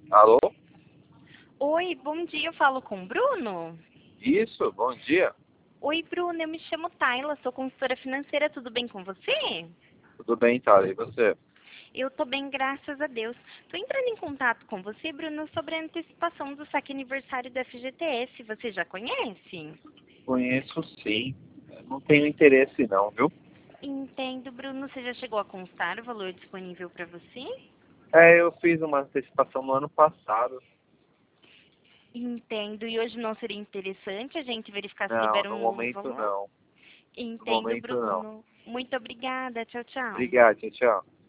Alô? Oi, bom dia, eu falo com o Bruno? Isso, bom dia. Oi, Bruno, eu me chamo Tayla, sou consultora financeira, tudo bem com você? Tudo bem, Thala? E você? Eu tô bem, graças a Deus. Tô entrando em contato com você, Bruno, sobre a antecipação do saque aniversário da FGTS, você já conhece? Conheço sim. Não tenho interesse não, viu? Entendo, Bruno, você já chegou a constar o valor disponível para você? Eu fiz uma antecipação no ano passado. Entendo, e hoje não seria interessante a gente verificar se Não, libera no um novo momento valor? não. No Entendo, momento não. Bruno. Muito obrigada, tchau, tchau. Obrigado, tchau, tchau.